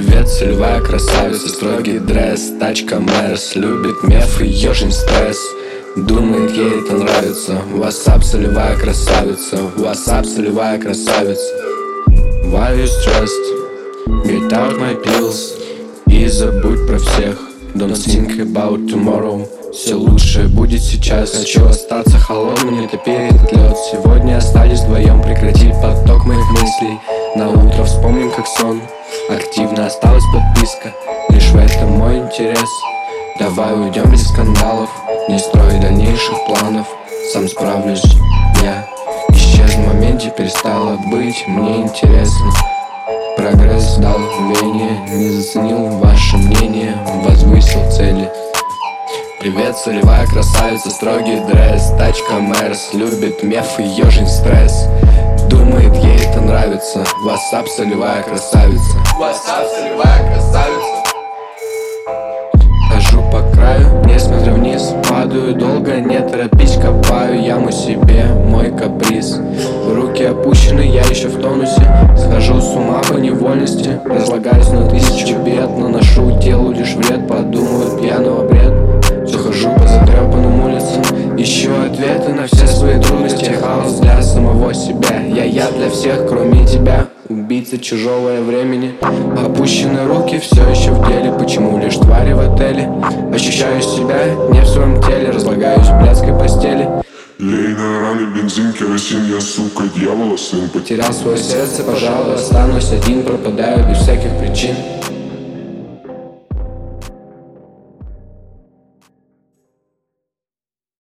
Привет, целевая красавица, строгий дресс, тачка Мерс, любит меф и ежин стресс. Думает, ей это нравится. WhatsApp, целевая красавица, WhatsApp, целевая красавица. Why you stressed? Get out my pills и забудь про всех. Don't think about tomorrow. Все лучшее будет сейчас. Хочу остаться холодным, не топи этот лед. Сегодня остались вдвоем, прекрати поток моих мыслей. На утро вспомним как сон. Активно осталась подписка, лишь в этом мой интерес. Давай уйдем без скандалов, не строй дальнейших планов. Сам справлюсь, я исчез в моменте, перестало быть мне интересно. Прогресс дал веяние, не заценил ваше мнение, возвысил цели. Привет, целевая красавица, строгий дресс, тачка Мерс, любит меф и ежин стресс. Думает, ей это нравится. WhatsApp, целевая красавица, WhatsApp, целевая красавица. Хожу по краю, не смотря вниз, падаю долго, не торопись, копаю яму себе, мой каприз. Руки опущены, я еще в тонусе, схожу с ума по невольности, разлагаюсь на тысячу бед, наношу телу лишь вред, подумаю пьяного бред. Все хожу по затрепанным улицам, ищу ответы на все свои трудности. Хаос для самого себя, я для всех, кроме тебя. Убийца чужого времени, опущены руки, все еще в деле. Почему лишь твари в отеле? Ощущаю себя не в своем теле, разлагаюсь в блядской постели. Лей на раны бензин, керосин, я, сука, дьявола сын. Потерял свое сердце, пожалуй, останусь один, пропадаю без всяких причин.